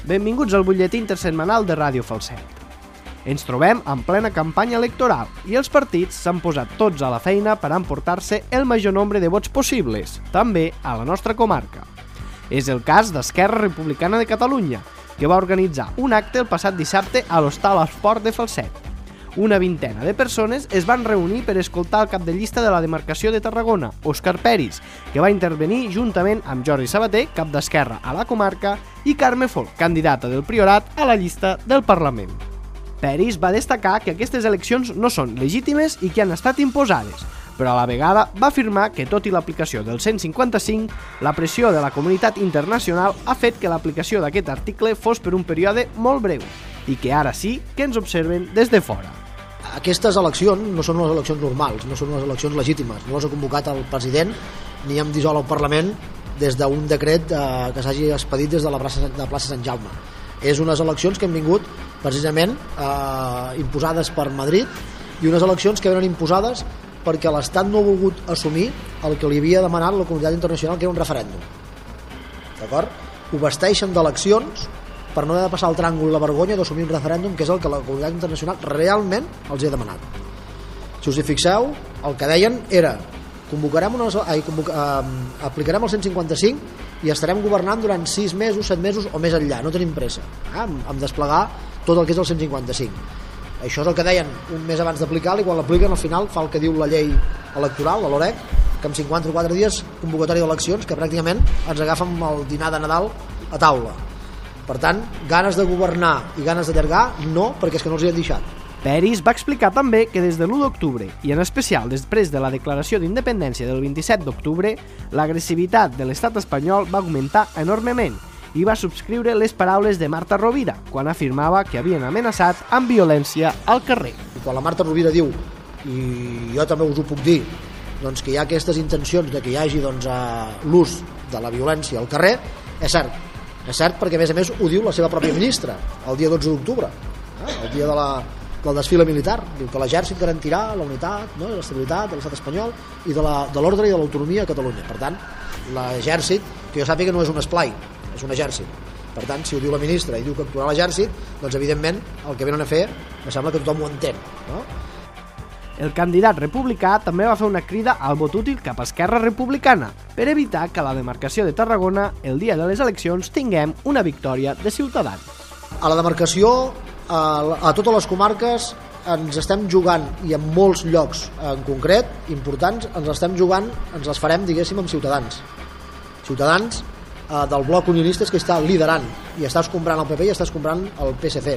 Benvinguts al butlletí intersetmanal de Ràdio Falset. Ens trobem en plena campanya electoral i els partits s'han posat tots a la feina per emportar-se el major nombre de vots possibles, també a la nostra comarca. És el cas d'Esquerra Republicana de Catalunya, que va organitzar un acte el passat dissabte a l'Hostal Esport de Falset. Una vintena de persones es van reunir per escoltar el cap de llista de la demarcació de Tarragona, Òscar Peris, que va intervenir juntament amb Jordi Sabater, cap d'Esquerra a la comarca, i Carme Folk, candidata del Priorat a la llista del Parlament. Peris va destacar que aquestes eleccions no són legítimes i que han estat imposades, però a la vegada va afirmar que, tot i l'aplicació del 155, la pressió de la comunitat internacional ha fet que l'aplicació d'aquest article fos per un període molt breu i que ara sí que ens observen des de fora. Aquestes eleccions no són unes eleccions normals, no són unes eleccions legítimes. No les ha convocat el president ni hem dissolt el Parlament des d'un decret que s'hagi expedit des de la plaça Sant Jaume. És unes eleccions que han vingut precisament imposades per Madrid i unes eleccions que venen imposades perquè l'Estat no ha volgut assumir el que li havia demanat la comunitat internacional, que era un referèndum. D'acord? Ho vesteixen d'eleccions per no haver de passar el tràngol i la vergonya d'assumir un referèndum, que és el que la comunitat internacional realment els ha demanat. Si us hi fixeu, el que deien era aplicarem el 155 i estarem governant durant 6 mesos, 7 mesos o més enllà, no tenim pressa en desplegar tot el que és el 155. Això és el que deien un mes abans d'aplicar-lo, i quan l'apliquen al final fa el que diu la llei electoral, la LOREC, que en 54 dies convocatòria d'eleccions, que pràcticament ens agafen el dinar de Nadal a taula. Per tant, ganes de governar i ganes d'allargar, no, perquè és que no els hi han deixat. Peris va explicar també que des de l'1 d'octubre, i en especial després de la declaració d'independència del 27 d'octubre, l'agressivitat de l'estat espanyol va augmentar enormement i va subscriure les paraules de Marta Rovira, quan afirmava que havien amenaçat amb violència al carrer. I quan la Marta Rovira diu, i jo també us ho puc dir, doncs que hi ha aquestes intencions de que hi hagi l'ús de la violència al carrer, és cert. És cert perquè, a més, ho diu la seva pròpia ministra, el dia 12 d'octubre, el dia del desfile militar. Diu que l'exèrcit garantirà la unitat, no, i l'estabilitat de l'estat espanyol i de l'ordre i de l'autonomia a Catalunya. Per tant, l'exèrcit, que jo sàpiga, no és un esplai, és un exèrcit. Per tant, si ho diu la ministra i diu que actuarà l'exèrcit, doncs, evidentment, el que venen a fer, me sembla que tothom ho entén, no? El candidat republicà també va fer una crida al vot útil cap a Esquerra Republicana per evitar que a la demarcació de Tarragona, el dia de les eleccions, tinguem una victòria de Ciutadans. A la demarcació, a totes les comarques, ens estem jugant, i en molts llocs en concret, importants, ens les farem, diguéssim, amb Ciutadans. Ciutadans del bloc unionista que està liderant i està escombrant el PP i està escombrant el PSC.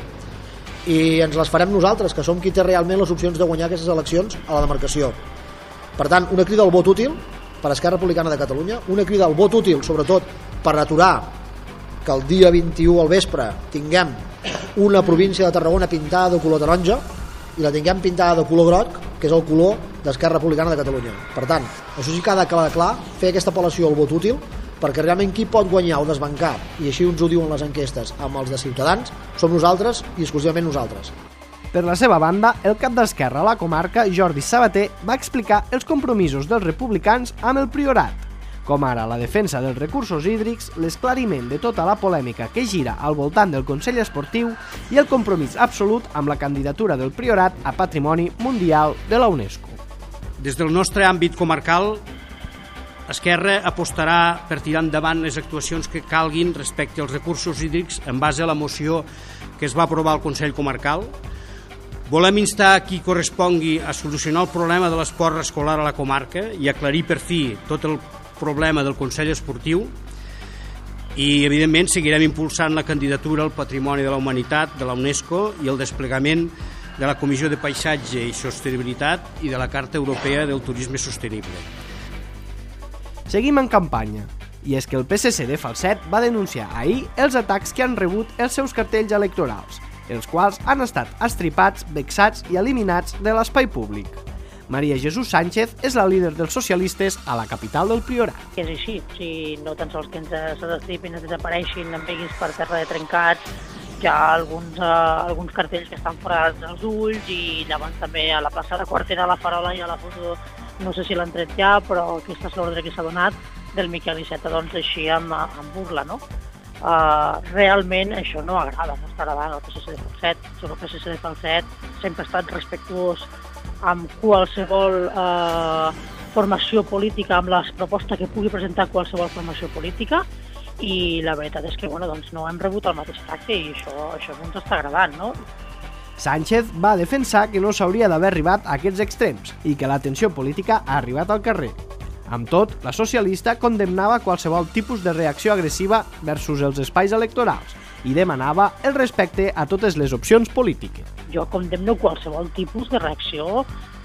I ens les farem nosaltres, que som qui té realment les opcions de guanyar aquestes eleccions a la demarcació. Per tant, una crida al vot útil per Esquerra Republicana de Catalunya, una crida al vot útil, sobretot, per aturar que el dia 21 al vespre tinguem una província de Tarragona pintada de color taronja i la tinguem pintada de color groc, que és el color d'Esquerra Republicana de Catalunya. Per tant, això sí que ha de quedar clar, fer aquesta apel·lació al vot útil, perquè realment qui pot guanyar o desbancar, i així ens ho diuen les enquestes, amb els de Ciutadans, som nosaltres i exclusivament nosaltres. Per la seva banda, el cap d'Esquerra a la comarca, Jordi Sabater, va explicar els compromisos dels republicans amb el Priorat, com ara la defensa dels recursos hídrics, l'esclariment de tota la polèmica que gira al voltant del Consell Esportiu i el compromís absolut amb la candidatura del Priorat a Patrimoni Mundial de la UNESCO. Des del nostre àmbit comarcal, Esquerra apostarà per tirar endavant les actuacions que calguin respecte als recursos hídrics en base a la moció que es va aprovar al Consell Comarcal. Volem instar a qui correspongui a solucionar el problema de l'esport escolar a la comarca i aclarir per fi tot el problema del Consell Esportiu i, evidentment, seguirem impulsant la candidatura al Patrimoni de la Humanitat de la UNESCO i el desplegament de la Comissió de Paisatge i Sostenibilitat i de la Carta Europea del Turisme Sostenible. Seguim en campanya, i és que el PSC de Falset va denunciar ahir els atacs que han rebut els seus cartells electorals, els quals han estat estripats, vexats i eliminats de l'espai públic. Maria Jesús Sánchez és la líder dels socialistes a la capital del Priorat. És així, no tan sols que se destripin, es desapareixin, en veguis per terra de trencats, hi ha alguns cartells que estan forats als ulls i llavors també a la plaça de Quartera, a la Farola i a la foto. No sé si l'han tret ja, però aquesta és l'ordre que s'ha donat del Miquel Iceta, doncs així amb burla, no? realment això no agrada, no està agradant al PSC de Falset. El PSC de Falset sempre ha estat respectuós amb qualsevol formació política, amb la proposta que pugui presentar qualsevol formació política, i la veritat és que no hem rebut el mateix tracte i això no ens està agradant, no? Sánchez va defensar que no s'hauria d'haver arribat a aquests extrems i que la tensió política ha arribat al carrer. Amb tot, la socialista condemnava qualsevol tipus de reacció agressiva versus els espais electorals i demanava el respecte a totes les opcions polítiques. Jo condemno qualsevol tipus de reacció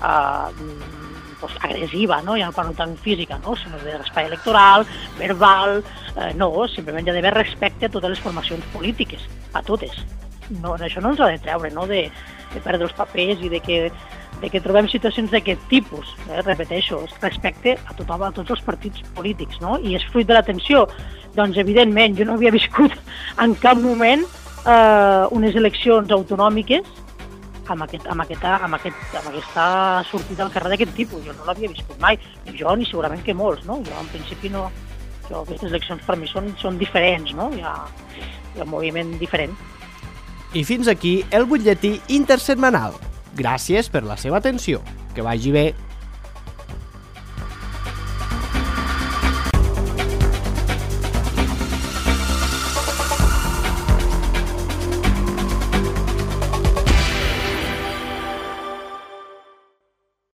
agressiva, no? Ja no parlo tant física, no? Sinó de l'espai electoral, verbal, no, simplement hi ha d'haver respecte a totes les formacions polítiques, a totes. No, això no ens ha de treure, no? De perdre els papers i de que trobem situacions d'aquest tipus, repeteixo, respecte a tothom, a tots els partits polítics, no? I és fruit de la tensió. Doncs, evidentment, jo no havia viscut en cap moment unes eleccions autonòmiques amb aquesta sortida al carrer d'aquest tipus. Jo no l'havia viscut mai, ni jo ni segurament que molts, no? Jo en principi no. Aquestes eleccions per mi són diferents, no? Hi ha un moviment diferent. I fins aquí el butlletí intersetmanal. Gràcies per la seva atenció. Que vagi bé.